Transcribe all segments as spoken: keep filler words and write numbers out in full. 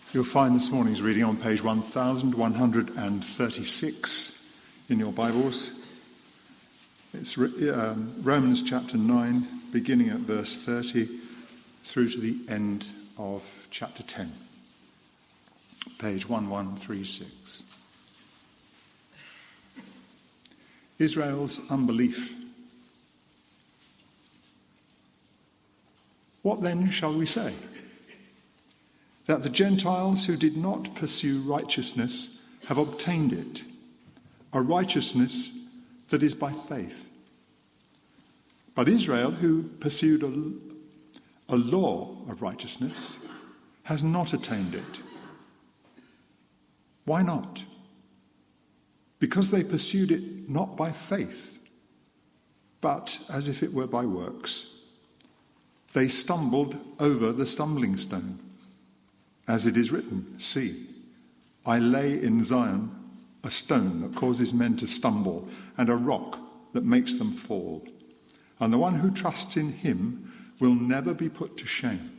You'll find this morning's reading on page one thousand one hundred thirty-six in your Bibles. It's um, Romans chapter nine, beginning at verse thirty, through to the end of chapter ten. Page one one three six. Israel's unbelief. What then shall we say? That the Gentiles who did not pursue righteousness have obtained it, a righteousness that is by faith. But Israel, who pursued a, a law of righteousness, has not attained it. Why not? Because they pursued it not by faith, but as if it were by works. They stumbled over the stumbling stone. As it is written, see, I lay in Zion a stone that causes men to stumble and a rock that makes them fall. And the one who trusts in him will never be put to shame.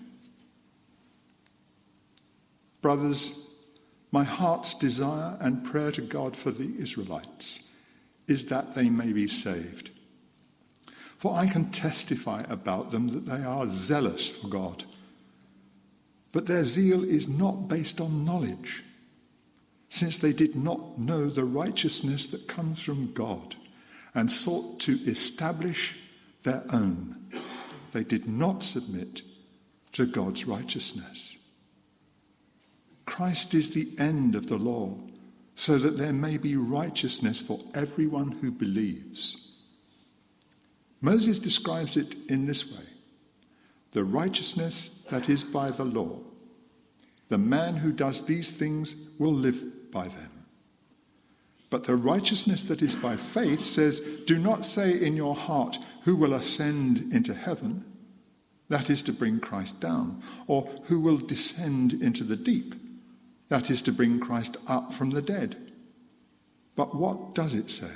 Brothers, my heart's desire and prayer to God for the Israelites is that they may be saved. For I can testify about them that they are zealous for God. But their zeal is not based on knowledge, since they did not know the righteousness that comes from God and sought to establish their own. They did not submit to God's righteousness. Christ is the end of the law, so that there may be righteousness for everyone who believes. Moses describes it in this way: the righteousness that is by the law. The man who does these things will live by them. But the righteousness that is by faith says, do not say in your heart, who will ascend into heaven? That is to bring Christ down. Or who will descend into the deep? That is to bring Christ up from the dead. But what does it say?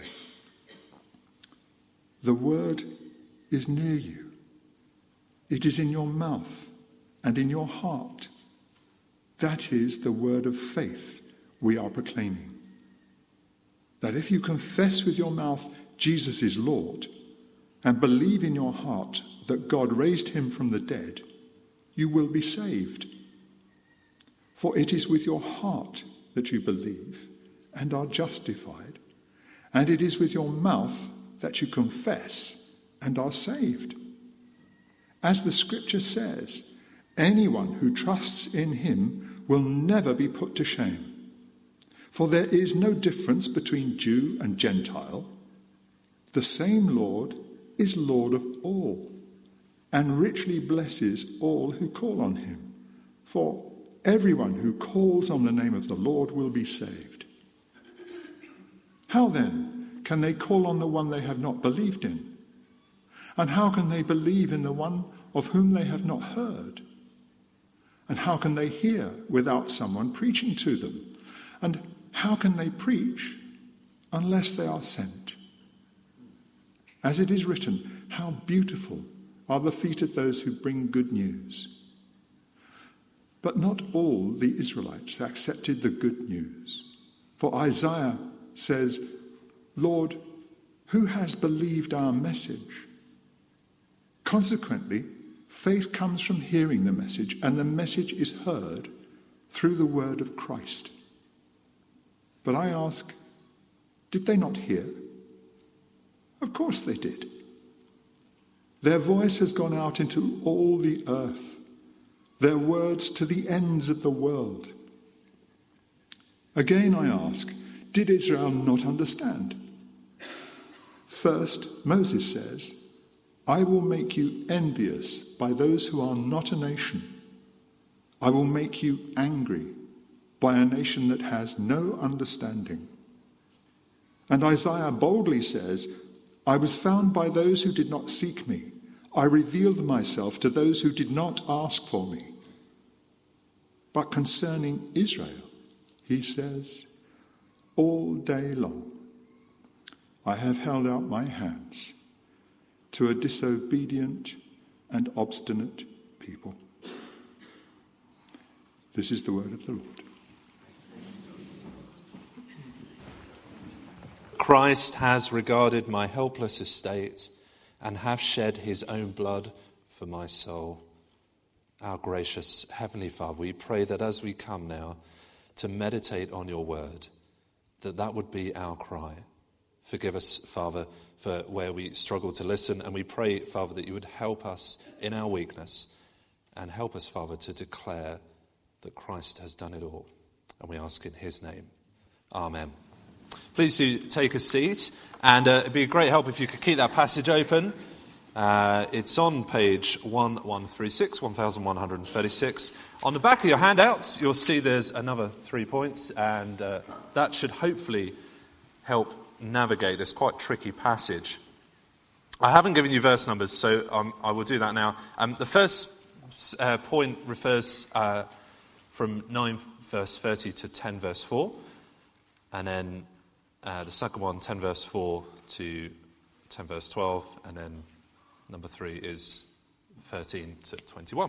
The word is near you. It is in your mouth and in your heart. That is the word of faith we are proclaiming. That if you confess with your mouth Jesus is Lord and believe in your heart that God raised him from the dead, you will be saved. For it is with your heart that you believe and are justified, and it is with your mouth that you confess and are saved. As the scripture says, anyone who trusts in him will never be put to shame. For there is no difference between Jew and Gentile. The same Lord is Lord of all, and richly blesses all who call on him. For everyone who calls on the name of the Lord will be saved. How then can they call on the one they have not believed in? And how can they believe in the one of whom they have not heard? And how can they hear without someone preaching to them? And how can they preach unless they are sent? As it is written, how beautiful are the feet of those who bring good news. But not all the Israelites accepted the good news. For Isaiah says, Lord, who has believed our message? Consequently, faith comes from hearing the message, and the message is heard through the word of Christ. But I ask, did they not hear? Of course they did. Their voice has gone out into all the earth, their words to the ends of the world. Again I ask, did Israel not understand? First, Moses says, I will make you envious by those who are not a nation. I will make you angry by a nation that has no understanding. And Isaiah boldly says, I was found by those who did not seek me. I revealed myself to those who did not ask for me. But concerning Israel, he says, all day long I have held out my hands to a disobedient and obstinate people. This is the word of the Lord. Christ has regarded my helpless estate and have shed his own blood for my soul. Our gracious Heavenly Father, we pray that as we come now to meditate on your word, that that would be our cry. Forgive us, Father, for where we struggle to listen, and we pray, Father, that you would help us in our weakness and help us, Father, to declare that Christ has done it all. And we ask in his name. Amen. Please do take a seat, and uh, it'd be a great help if you could keep that passage open. Uh, it's on page eleven thirty-six, eleven thirty-six. On the back of your handouts, you'll see there's another three points, and uh, that should hopefully help navigate this quite tricky passage. I haven't given you verse numbers, so um, I will do that now. Um, the first uh, point refers uh, from nine verse thirty to ten verse four, and then uh, the second one, ten verse four to ten verse twelve, and then number three is thirteen to twenty-one.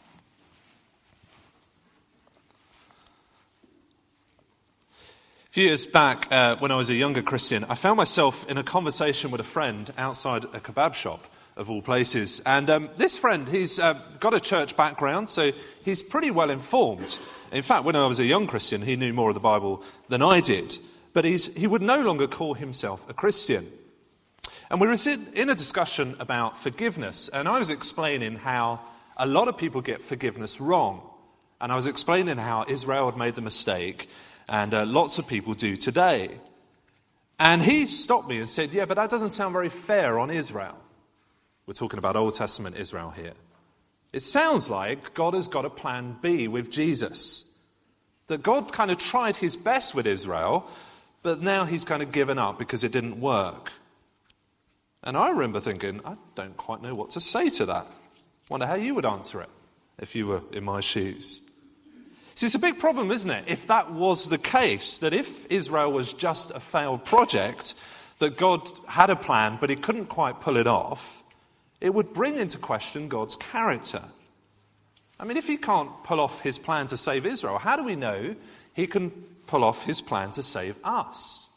A few years back, uh, when I was a younger Christian, I found myself in a conversation with a friend outside a kebab shop, of all places. And um, this friend, he's uh, got a church background, so he's pretty well informed. In fact, when I was a young Christian, he knew more of the Bible than I did. But he's, he would no longer call himself a Christian. And we were in a discussion about forgiveness, and I was explaining how a lot of people get forgiveness wrong. And I was explaining how Israel had made the mistake, and uh, lots of people do today. And he stopped me and said, yeah, but that doesn't sound very fair on Israel. We're talking about Old Testament Israel here. It sounds like God has got a plan B with Jesus. That God kind of tried his best with Israel, but now he's kind of given up because it didn't work. And I remember thinking, I don't quite know what to say to that. Wonder how you would answer it if you were in my shoes. See, it's a big problem, isn't it? If that was the case, that if Israel was just a failed project, that God had a plan, but he couldn't quite pull it off, it would bring into question God's character. I mean, if he can't pull off his plan to save Israel, how do we know he can pull off his plan to save us?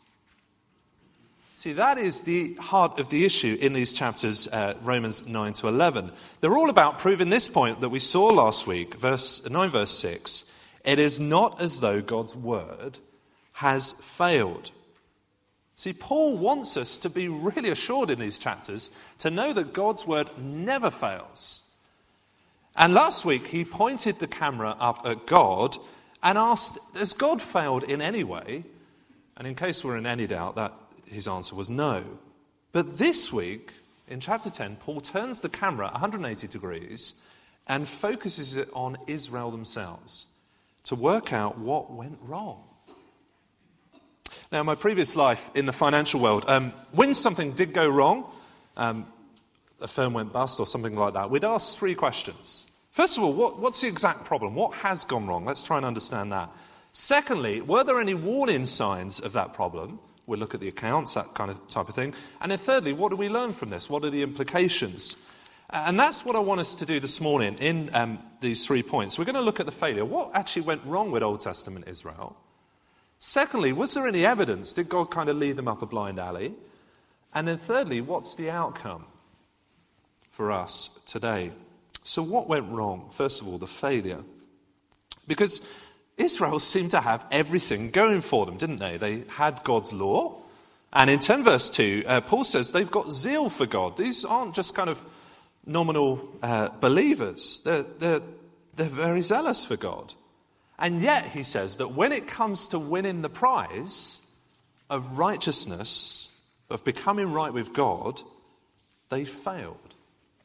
See, that is the heart of the issue in these chapters, uh, Romans nine to eleven. They're all about proving this point that we saw last week, verse nine, verse six. It is not as though God's word has failed. See, Paul wants us to be really assured in these chapters to know that God's word never fails. And last week he pointed the camera up at God and asked, has God failed in any way? And in case we're in any doubt, that his answer was no. But this week, in chapter ten, Paul turns the camera one hundred eighty degrees and focuses it on Israel themselves to work out what went wrong. Now, in my previous life in the financial world, um, when something did go wrong, um, a firm went bust or something like that, we'd ask three questions. First of all, what, what's the exact problem? What has gone wrong? Let's try and understand that. Secondly, were there any warning signs of that problem? We'll look at the accounts, that kind of type of thing. And then thirdly, what do we learn from this? What are the implications? And that's what I want us to do this morning in um, these three points. We're going to look at the failure. What actually went wrong with Old Testament Israel? Secondly, was there any evidence? Did God kind of lead them up a blind alley? And then thirdly, what's the outcome for us today? So what went wrong? First of all, the failure. Because Israel seemed to have everything going for them, didn't they? They had God's law. And in ten verse two, uh, Paul says they've got zeal for God. These aren't just kind of nominal uh, believers. They're, they're, they're very zealous for God. And yet, he says that when it comes to winning the prize of righteousness, of becoming right with God, they failed.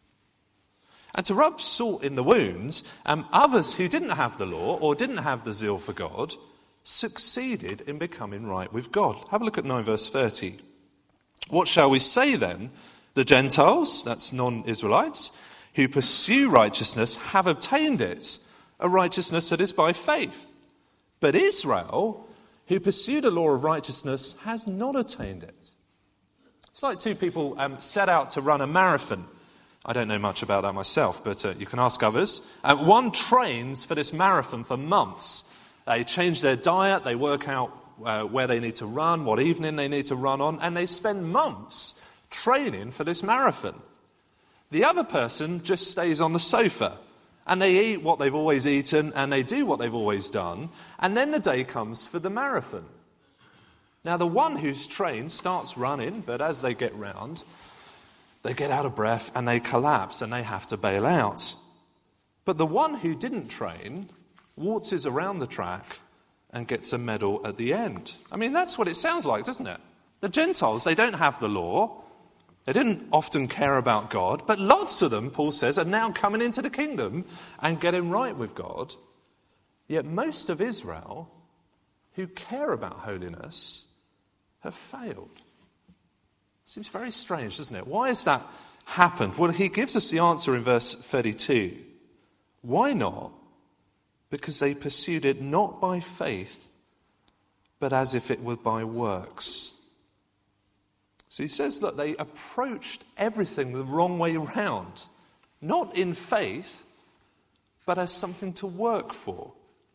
And to rub salt in the wounds, um, others who didn't have the law or didn't have the zeal for God succeeded in becoming right with God. Have a look at nine verse thirty. What shall we say then? The Gentiles, that's non-Israelites, who pursue righteousness have obtained it, a righteousness that is by faith. But Israel, who pursued a law of righteousness, has not attained it. It's like two people um, set out to run a marathon. I don't know much about that myself, but uh, you can ask others. Uh, one trains for this marathon for months. They change their diet, they work out uh, where they need to run, what evening they need to run on, and they spend months training for this marathon. The other person just stays on the sofa, and they eat what they've always eaten, and they do what they've always done, and then the day comes for the marathon. Now, the one who's trained starts running, but as they get round, they get out of breath and they collapse and they have to bail out. But the one who didn't train waltzes around the track and gets a medal at the end. I mean, that's what it sounds like, doesn't it? The Gentiles, they don't have the law. They didn't often care about God. But lots of them, Paul says, are now coming into the kingdom and getting right with God. Yet most of Israel, who care about holiness, have failed. Seems very strange, doesn't it? Why has that happened? Well, he gives us the answer in verse thirty-two. Why not? Because they pursued it not by faith, but as if it were by works. So he says that they approached everything the wrong way around. Not in faith, but as something to work for.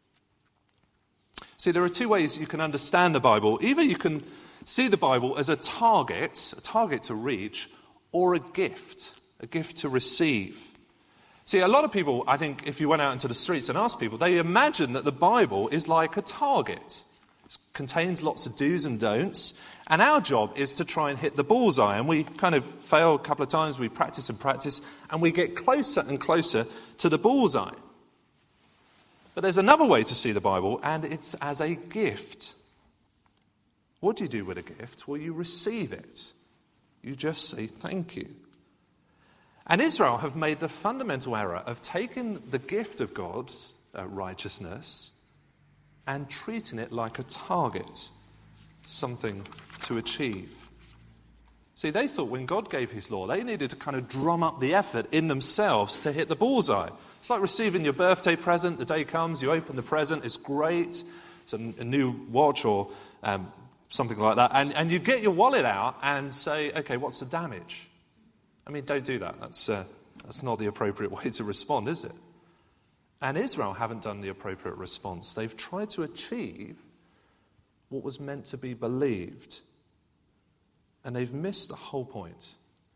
See, there are two ways you can understand the Bible. Either you can see the Bible as a target, a target to reach, or a gift, a gift to receive. See, a lot of people, I think, if you went out into the streets and asked people, they imagine that the Bible is like a target. It contains lots of do's and don'ts, and our job is to try and hit the bullseye. And we kind of fail a couple of times, we practice and practice, and we get closer and closer to the bullseye. But there's another way to see the Bible, and it's as a gift. What do you do with a gift? Well, you receive it. You just say thank you. And Israel have made the fundamental error of taking the gift of God's uh, righteousness and treating it like a target, something to achieve. See, they thought when God gave his law, they needed to kind of drum up the effort in themselves to hit the bullseye. It's like receiving your birthday present. The day comes, you open the present, it's great. It's a, a new watch or um, something like that. And, and you get your wallet out and say, okay, what's the damage? I mean, don't do that. That's, uh, that's not the appropriate way to respond, is it? And Israel haven't done the appropriate response. They've tried to achieve what was meant to be believed. And they've missed the whole point.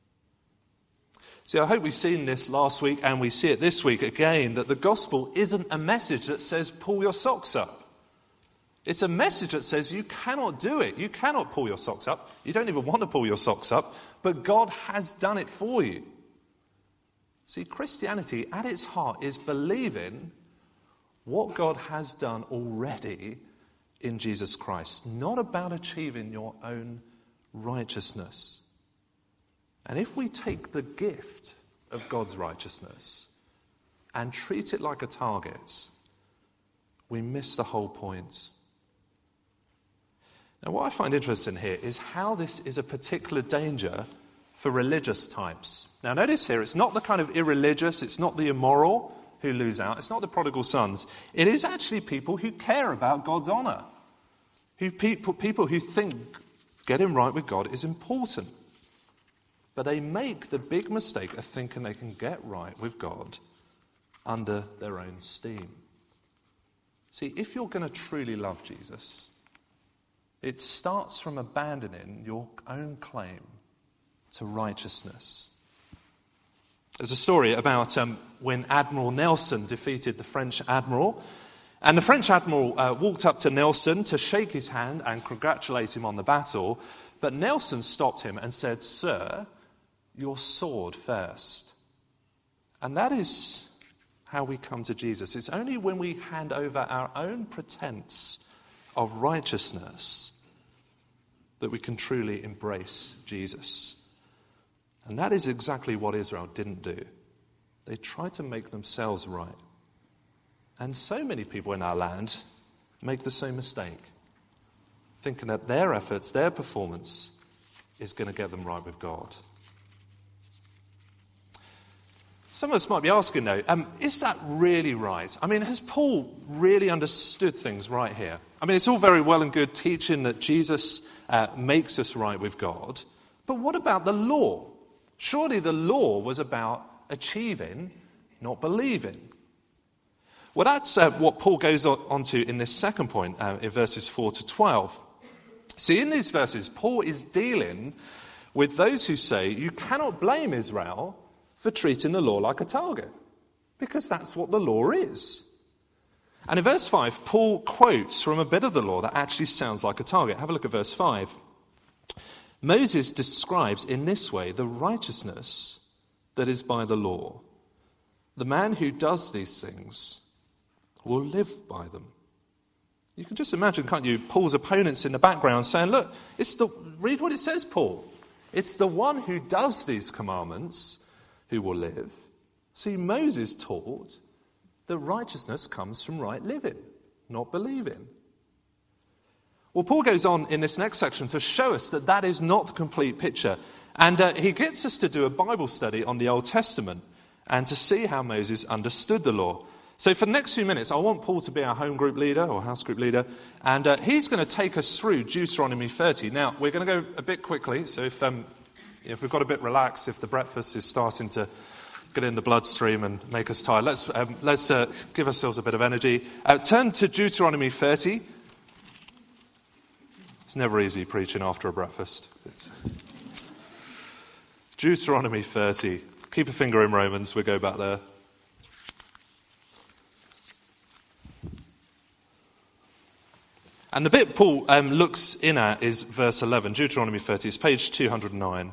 See, I hope we've seen this last week and we see it this week again, that the gospel isn't a message that says, pull your socks up. It's a message that says you cannot do it. You cannot pull your socks up. You don't even want to pull your socks up, but God has done it for you. See, Christianity at its heart is believing what God has done already in Jesus Christ, not about achieving your own righteousness. And if we take the gift of God's righteousness and treat it like a target, we miss the whole point. Now, what I find interesting here is how this is a particular danger for religious types. Now, notice here, it's not the kind of irreligious, it's not the immoral who lose out, it's not the prodigal sons. It is actually people who care about God's honour, who people, people who think getting right with God is important. But they make the big mistake of thinking they can get right with God under their own steam. See, if you're going to truly love Jesus, it starts from abandoning your own claim to righteousness. There's a story about um, when Admiral Nelson defeated the French admiral. And the French admiral uh, walked up to Nelson to shake his hand and congratulate him on the battle. But Nelson stopped him and said, "Sir, your sword first." And that is how we come to Jesus. It's only when we hand over our own pretense of righteousness that we can truly embrace Jesus. And that is exactly what Israel didn't do. They tried to make themselves right. And so many people in our land make the same mistake, thinking that their efforts, their performance is going to get them right with God. Some of us might be asking though, um, is that really right? I mean, has Paul really understood things right here? I mean, it's all very well and good teaching that Jesus uh, makes us right with God, but what about the law? Surely the law was about achieving, not believing. Well, that's uh, what Paul goes on, on to in this second point, uh, in verses four to twelve. See, in these verses, Paul is dealing with those who say you cannot blame Israel for treating the law like a target, because that's what the law is. And in verse five, Paul quotes from a bit of the law that actually sounds like a target. Have a look at verse five. Moses describes in this way the righteousness that is by the law. The man who does these things will live by them. You can just imagine, can't you, Paul's opponents in the background saying, look, it's the read what it says, Paul. It's the one who does these commandments who will live. See, Moses taught that righteousness comes from right living, not believing. Well, Paul goes on in this next section to show us that that is not the complete picture. And uh, he gets us to do a Bible study on the Old Testament and to see how Moses understood the law. So for the next few minutes, I want Paul to be our home group leader or house group leader, and uh, he's going to take us through Deuteronomy thirty. Now, we're going to go a bit quickly, so if um, if we've got a bit relaxed, if the breakfast is starting to get in the bloodstream and make us tired, let's um, let's uh, give ourselves a bit of energy. Uh, turn to Deuteronomy thirty. It's never easy preaching after a breakfast. It's Deuteronomy thirty. Keep a finger in Romans, we'll go back there. And the bit Paul um, looks in at is verse eleven, Deuteronomy thirty. It's page two hundred nine.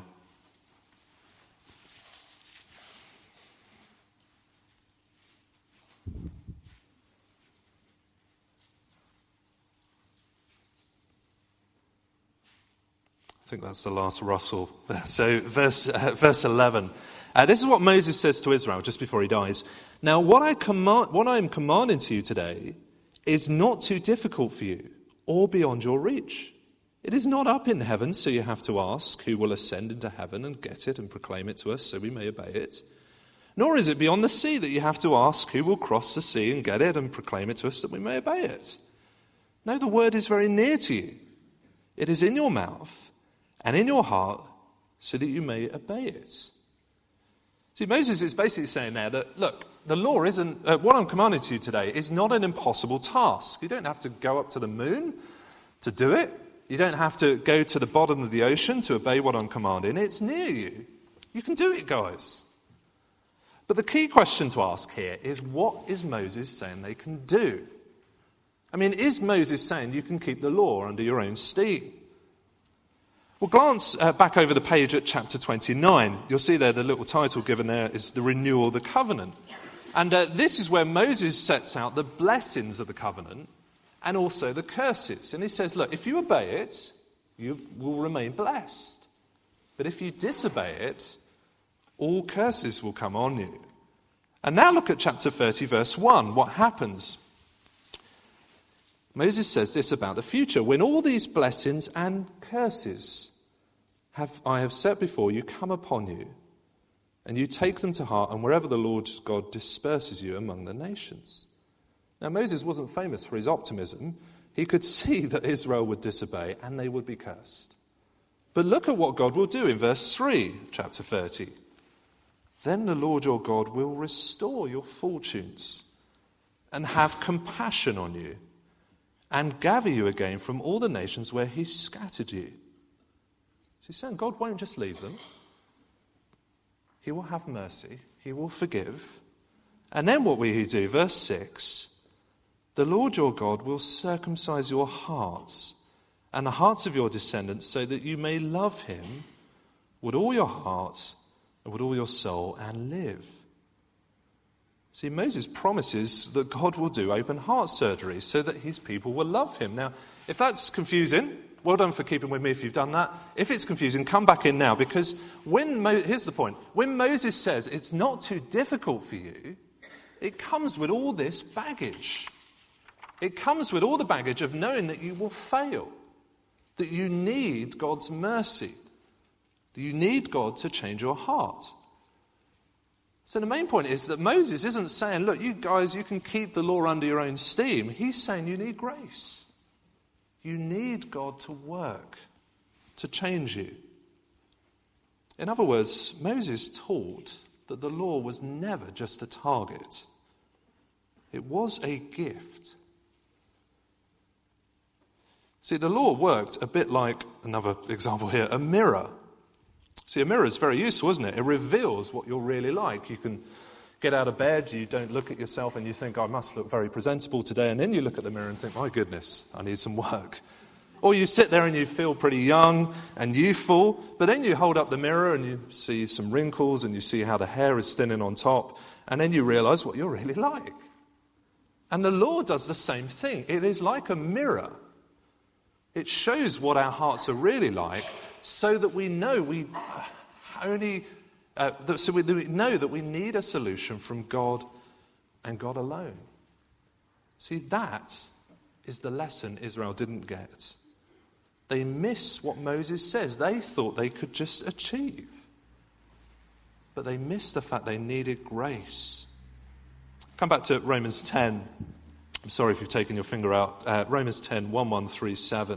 I think that's the last rustle. So verse uh, verse eleven. Uh, this is what Moses says to Israel just before he dies. Now, what I command, what I am commanding to you today is not too difficult for you or beyond your reach. It is not up in heaven, so you have to ask who will ascend into heaven and get it and proclaim it to us so we may obey it. Nor is it beyond the sea that you have to ask who will cross the sea and get it and proclaim it to us that we may obey it. No, the word is very near to you. It is in your mouth and in your heart so that you may obey it. See, Moses is basically saying there that, look, the law isn't, uh, what I'm commanding to you today is not an impossible task. You don't have to go up to the moon to do it. You don't have to go to the bottom of the ocean to obey what I'm commanding. It's near you. You can do it, guys. But the key question to ask here is, what is Moses saying they can do? I mean, is Moses saying you can keep the law under your own steam? Well, glance uh, back over the page at chapter twenty-nine. You'll see there the little title given there is the renewal of the covenant. And uh, this is where Moses sets out the blessings of the covenant and also the curses. And he says, look, if you obey it, you will remain blessed. But if you disobey it, all curses will come on you. And now look at chapter thirty, verse one. What happens? Moses says this about the future. When all these blessings and curses have I have set before you come upon you, and you take them to heart, and wherever the Lord God disperses you among the nations. Now, Moses wasn't famous for his optimism. He could see that Israel would disobey and they would be cursed. But look at what God will do in verse three, chapter thirty. Then the Lord your God will restore your fortunes and have compassion on you and gather you again from all the nations where he scattered you. So he's saying God won't just leave them. He will have mercy. He will forgive. And then what will he do? Verse six. The Lord your God will circumcise your hearts and the hearts of your descendants so that you may love him with all your heart and with all your soul and live. See, Moses promises that God will do open heart surgery so that his people will love him. Now, if that's confusing, well done for keeping with me if you've done that. If it's confusing, come back in now, because when Mo- here's the point. When Moses says it's not too difficult for you, it comes with all this baggage. It comes with all the baggage of knowing that you will fail, that you need God's mercy, that you need God to change your heart. So the main point is that Moses isn't saying, look, you guys, you can keep the law under your own steam. He's saying you need grace. You need God to work, to change you. In other words, Moses taught that the law was never just a target. It was a gift. See, the law worked a bit like, another example here, a mirror. See, a mirror is very useful, isn't it? It reveals what you're really like. You can get out of bed, you don't look at yourself and you think, I must look very presentable today. And then you look at the mirror and think, my goodness, I need some work. Or you sit there and you feel pretty young and youthful, but then you hold up the mirror and you see some wrinkles and you see how the hair is thinning on top, and then you realize what you're really like. And the law does the same thing. It is like a mirror. It shows what our hearts are really like so that we know we only, uh, so we know that we need a solution from God and God alone. See, that is the lesson Israel didn't get. They miss what Moses says. They thought they could just achieve. But they missed the fact they needed grace. Come back to Romans ten. I'm sorry if you've taken your finger out. Uh, Romans ten, one, one through seven.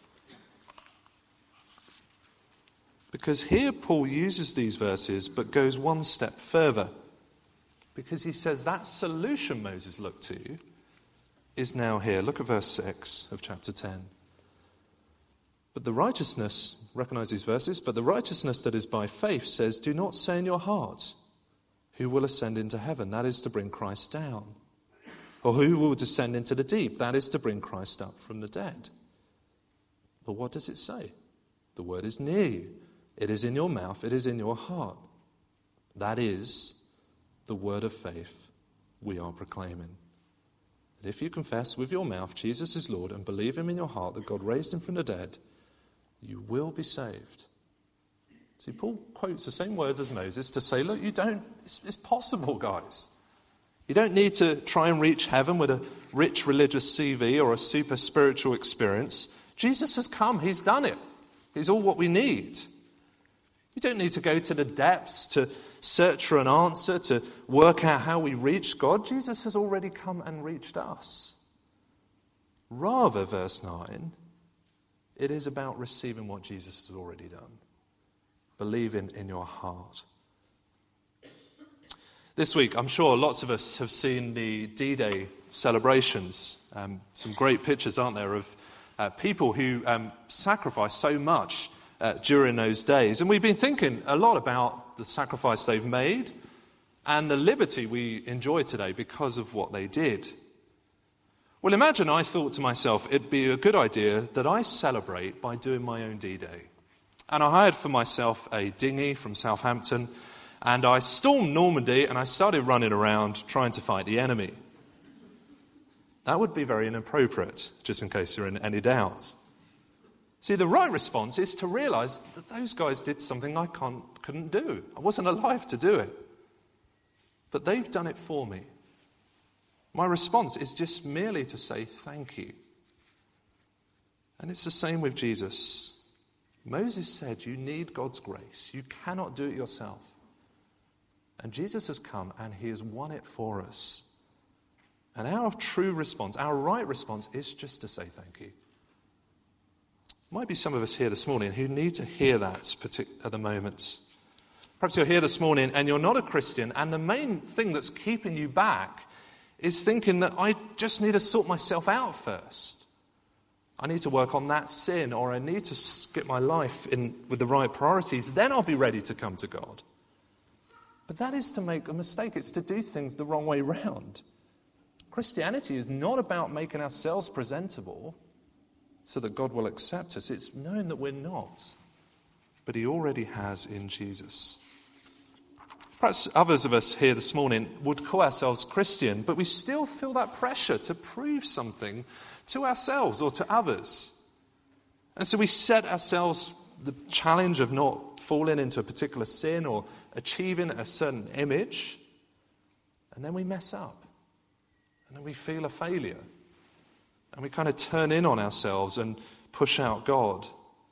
Because here Paul uses these verses but goes one step further. Because he says that solution Moses looked to is now here. Look at verse six of chapter ten. But the righteousness, recognize these verses, but the righteousness that is by faith says, do not say in your heart, who will ascend into heaven? That is to bring Christ down. Or who will descend into the deep? That is to bring Christ up from the dead. But what does it say? The word is near you. It is in your mouth. It is in your heart. That is the word of faith we are proclaiming. That if you confess with your mouth Jesus is Lord and believe him in your heart that God raised him from the dead, you will be saved. See, Paul quotes the same words as Moses to say, look, you don't, it's, it's possible, guys. You don't need to try and reach heaven with a rich religious C V or a super spiritual experience. Jesus has come. He's done it. He's all what we need. You don't need to go to the depths to search for an answer, to work out how we reach God. Jesus has already come and reached us. Rather, verse nine, it is about receiving what Jesus has already done. Believing in your heart. This week, I'm sure lots of us have seen the D-Day celebrations. Um, some great pictures, aren't there, of uh, people who um, sacrificed so much uh, during those days. And we've been thinking a lot about the sacrifice they've made and the liberty we enjoy today because of what they did. Well, imagine I thought to myself, it'd be a good idea that I celebrate by doing my own D-Day. And I hired for myself a dinghy from Southampton, and I stormed Normandy and I started running around trying to fight the enemy. That would be very inappropriate, just in case you're in any doubt. See, the right response is to realize that those guys did something I can't, couldn't do. I wasn't alive to do it. But they've done it for me. My response is just merely to say thank you. And it's the same with Jesus. Moses said you need God's grace. You cannot do it yourself. And Jesus has come and he has won it for us. And our true response, our right response, is just to say thank you. Might be some of us here this morning who need to hear that at the moment. Perhaps you're here this morning and you're not a Christian, and the main thing that's keeping you back is thinking that I just need to sort myself out first. I need to work on that sin, or I need to get my life in with the right priorities. Then I'll be ready to come to God. But that is to make a mistake. It's to do things the wrong way round. Christianity is not about making ourselves presentable so that God will accept us. It's knowing that we're not, but he already has in Jesus. Perhaps others of us here this morning would call ourselves Christian, but we still feel that pressure to prove something to ourselves or to others. And so we set ourselves the challenge of not falling into a particular sin or achieving a certain image, and then we mess up. And then we feel a failure. And we kind of turn in on ourselves and push out God.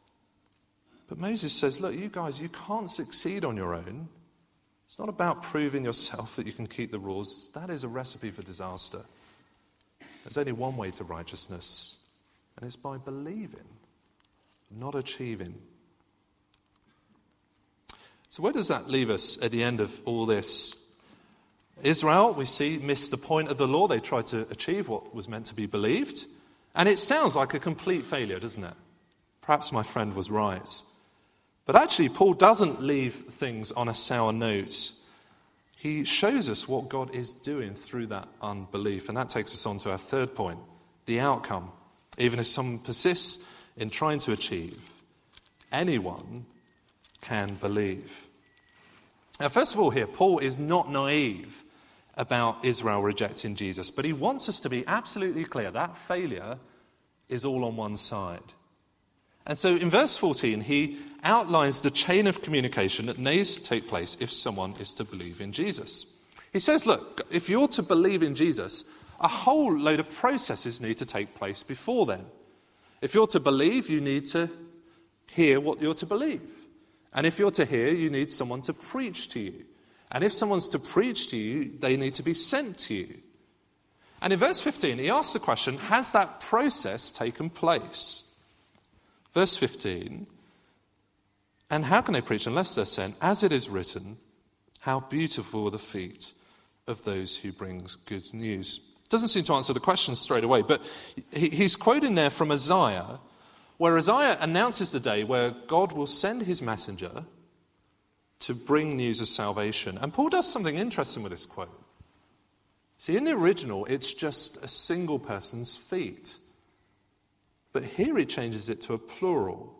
But Moses says, look, you guys, you can't succeed on your own. It's not about proving yourself that you can keep the rules. That is a recipe for disaster. There's only one way to righteousness, and it's by believing, not achieving. So where does that leave us at the end of all this? Israel, we see, missed the point of the law. They tried to achieve what was meant to be believed. And it sounds like a complete failure, doesn't it? Perhaps my friend was right. But actually, Paul doesn't leave things on a sour note. He shows us what God is doing through that unbelief. And that takes us on to our third point, the outcome. Even if someone persists in trying to achieve, anyone can believe. Now, first of all here, Paul is not naive about Israel rejecting Jesus, but he wants us to be absolutely clear that failure is all on one side. And so in verse fourteen, he outlines the chain of communication that needs to take place if someone is to believe in Jesus. He says, look, if you're to believe in Jesus, a whole load of processes need to take place before then. If you're to believe, you need to hear what you're to believe. And if you're to hear, you need someone to preach to you. And if someone's to preach to you, they need to be sent to you. And in verse fifteen, he asks the question, has that process taken place? Verse fifteen, and how can they preach unless they're sent? As it is written, how beautiful are the feet of those who bring good news. Doesn't seem to answer the question straight away, but he's quoting there from Isaiah, where Isaiah announces the day where God will send his messenger to bring news of salvation. And Paul does something interesting with this quote. See, in the original, it's just a single person's feet. But here he changes it to a plural.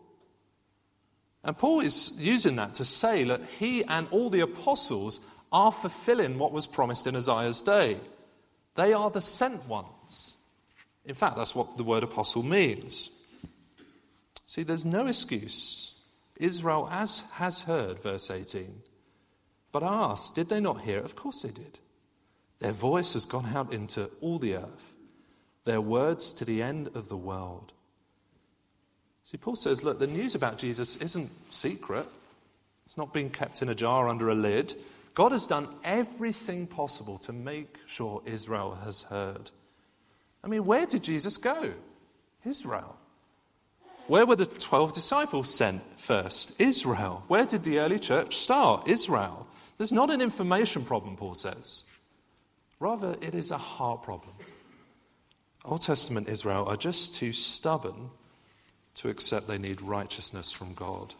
And Paul is using that to say that he and all the apostles are fulfilling what was promised in Isaiah's day. They are the sent ones. In fact, that's what the word apostle means. See, there's no excuse. Israel as has heard, verse eighteen. But I asked, did they not hear? Of course they did. Their voice has gone out into all the earth, their words to the end of the world. See, Paul says, look, the news about Jesus isn't secret. It's not being kept in a jar under a lid. God has done everything possible to make sure Israel has heard. I mean, where did Jesus go? Israel. Where were the twelve disciples sent first? Israel. Where did the early church start? Israel. There's not an information problem, Paul says. Rather, it is a heart problem. Old Testament Israel are just too stubborn to accept they need righteousness from God.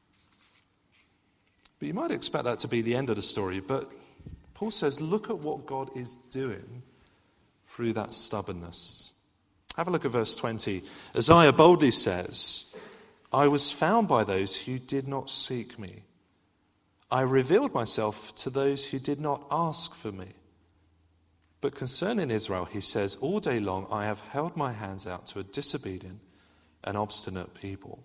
But you might expect that to be the end of the story, but Paul says, look at what God is doing through that stubbornness. Have a look at verse twenty. Isaiah boldly says, I was found by those who did not seek me. I revealed myself to those who did not ask for me. But concerning Israel, he says, all day long I have held my hands out to a disobedient and obstinate people.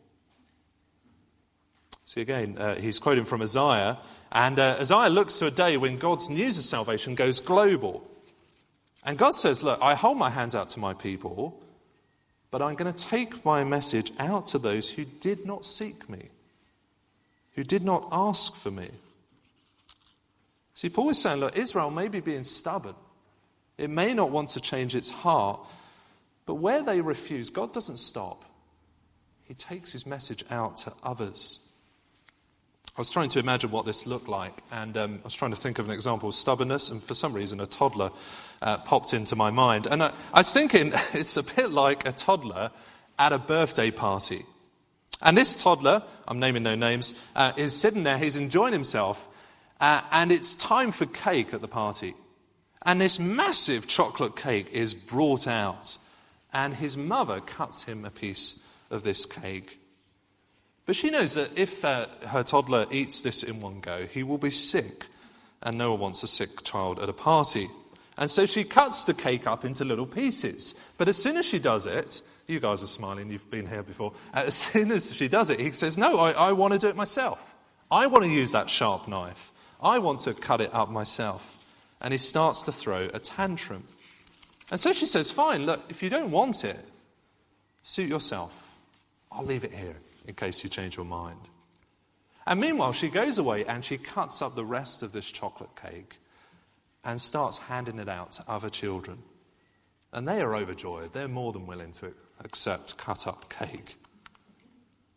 See, again, uh, he's quoting from Isaiah, and uh, Isaiah looks to a day when God's news of salvation goes global. And God says, look, I hold my hands out to my people, but I'm going to take my message out to those who did not seek me, who did not ask for me. See, Paul is saying, look, Israel may be being stubborn. It may not want to change its heart, but where they refuse, God doesn't stop. He takes his message out to others. I was trying to imagine what this looked like, and um, I was trying to think of an example of stubbornness, and for some reason a toddler uh, popped into my mind. And I, I was thinking it's a bit like a toddler at a birthday party. And this toddler, I'm naming no names, uh, is sitting there, he's enjoying himself, uh, and it's time for cake at the party. And this massive chocolate cake is brought out, and his mother cuts him a piece of this cake. But she knows that if uh, her toddler eats this in one go, he will be sick, and no one wants a sick child at a party. And so she cuts the cake up into little pieces. But as soon as she does it, you guys are smiling, you've been here before. As soon as she does it, he says, no, I, I want to do it myself. I want to use that sharp knife. I want to cut it up myself. And he starts to throw a tantrum. And so she says, fine, look, if you don't want it, suit yourself. I'll leave it here in case you change your mind. And meanwhile, she goes away and she cuts up the rest of this chocolate cake and starts handing it out to other children. And they are overjoyed. They're more than willing to accept cut-up cake.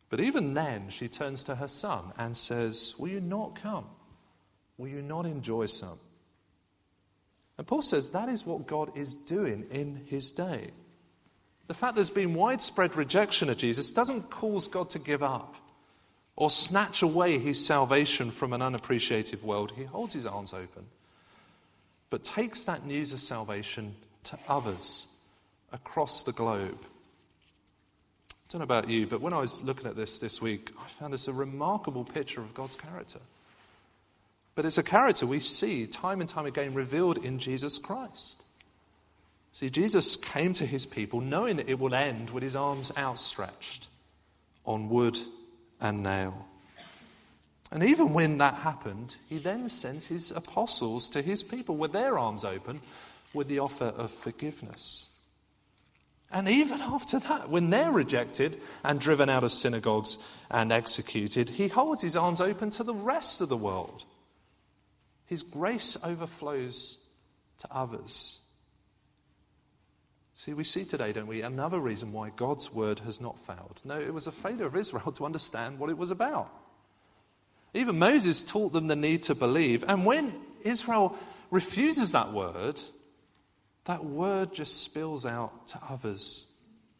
But even then, she turns to her son and says, will you not come? Will you not enjoy some? And Paul says that is what God is doing in his day. The fact there's been widespread rejection of Jesus doesn't cause God to give up or snatch away his salvation from an unappreciative world. He holds his arms open, but takes that news of salvation to others across the globe. I don't know about you, but when I was looking at this this week, I found this a remarkable picture of God's character. But it's a character we see time and time again revealed in Jesus Christ. See, Jesus came to his people knowing that it would end with his arms outstretched on wood and nail. And even when that happened, he then sent his apostles to his people with their arms open with the offer of forgiveness. And even after that, when they're rejected and driven out of synagogues and executed, he holds his arms open to the rest of the world. His grace overflows to others. See, we see today, don't we, another reason why God's word has not failed. No, it was a failure of Israel to understand what it was about. Even Moses taught them the need to believe. And when Israel refuses that word, that word just spills out to others.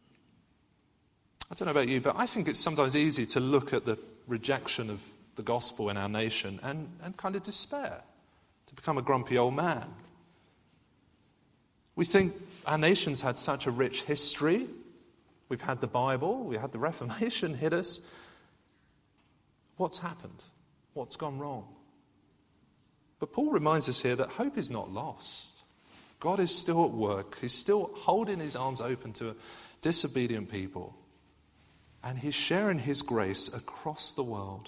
I don't know about you, but I think it's sometimes easy to look at the rejection of the gospel in our nation and, and kind of despair, to become a grumpy old man. We think our nation's had such a rich history. We've had the Bible, we had the Reformation hit us. What's happened? What's gone wrong? But Paul reminds us here that hope is not lost. God is still at work. He's still holding his arms open to disobedient people. And he's sharing his grace across the world.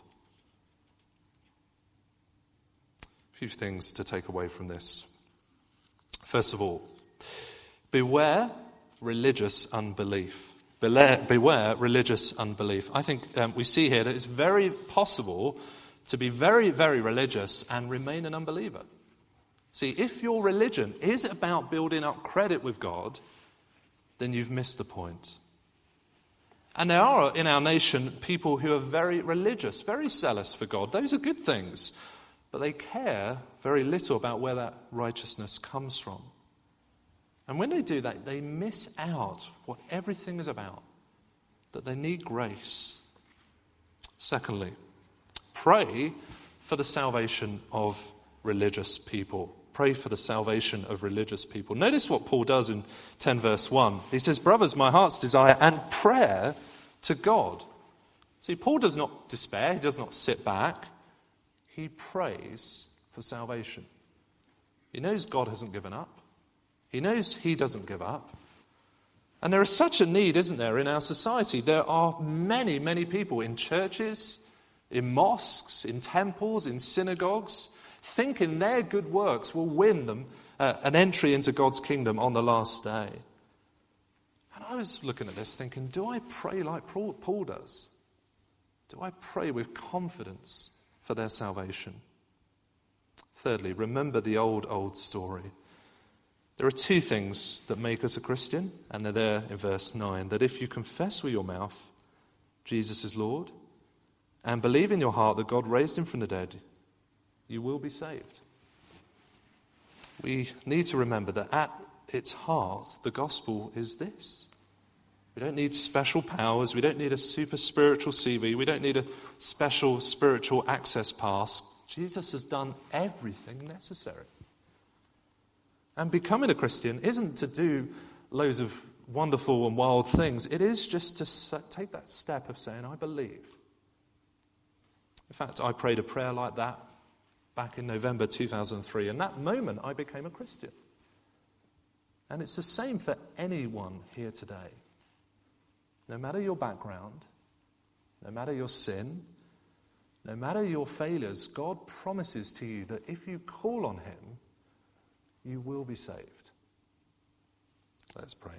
A few things to take away from this. First of all, beware religious unbelief. Beware, beware religious unbelief. I think um, we see here that it's very possible to be very, very religious and remain an unbeliever. See, if your religion is about building up credit with God, then you've missed the point. And there are in our nation people who are very religious, very zealous for God. Those are good things, but they care very little about where that righteousness comes from. And when they do that, they miss out what everything is about, that they need grace. Secondly, pray for the salvation of religious people. Pray for the salvation of religious people. Notice what Paul does in ten verse one. He says, brothers, my heart's desire and prayer to God. See, Paul does not despair. He does not sit back. He prays for salvation. He knows God hasn't given up. He knows he doesn't give up. And there is such a need, isn't there, in our society? There are many, many people in churches, in mosques, in temples, in synagogues, thinking their good works will win them uh, an entry into God's kingdom on the last day. And I was looking at this thinking, do I pray like Paul does? Do I pray with confidence for their salvation? Thirdly, remember the old, old story. There are two things that make us a Christian, and they're there in verse nine, that if you confess with your mouth Jesus is Lord and believe in your heart that God raised him from the dead, you will be saved. We need to remember that at its heart, the gospel is this. We don't need special powers. We don't need a super spiritual C V. We don't need a special spiritual access pass. Jesus has done everything necessary. And becoming a Christian isn't to do loads of wonderful and wild things. It is just to take that step of saying, I believe. In fact, I prayed a prayer like that back in November two thousand three, and that moment I became a Christian. And it's the same for anyone here today. No matter your background, no matter your sin, no matter your failures, God promises to you that if you call on him, you will be saved. Let's pray.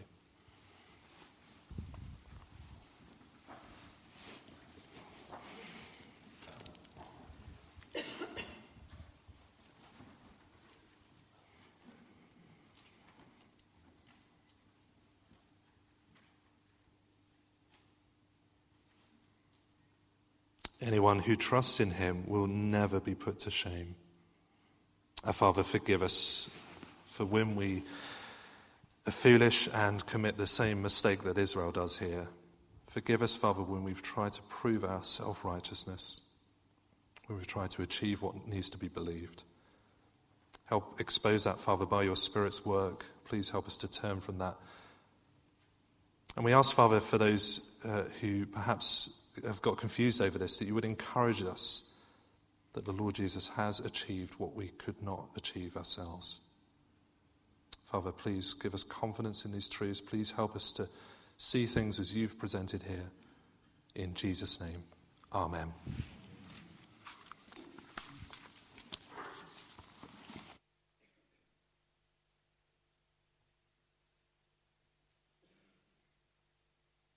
Anyone who trusts in him will never be put to shame. Our Father, forgive us for when we are foolish and commit the same mistake that Israel does here. Forgive us, Father, when we've tried to prove our self-righteousness, when we've tried to achieve what needs to be believed. Help expose that, Father, by your Spirit's work. Please help us to turn from that. And we ask, Father, for those uh, who perhaps have got confused over this, that you would encourage us that the Lord Jesus has achieved what we could not achieve ourselves. Father, please give us confidence in these truths. Please help us to see things as you've presented here. In Jesus' name, amen.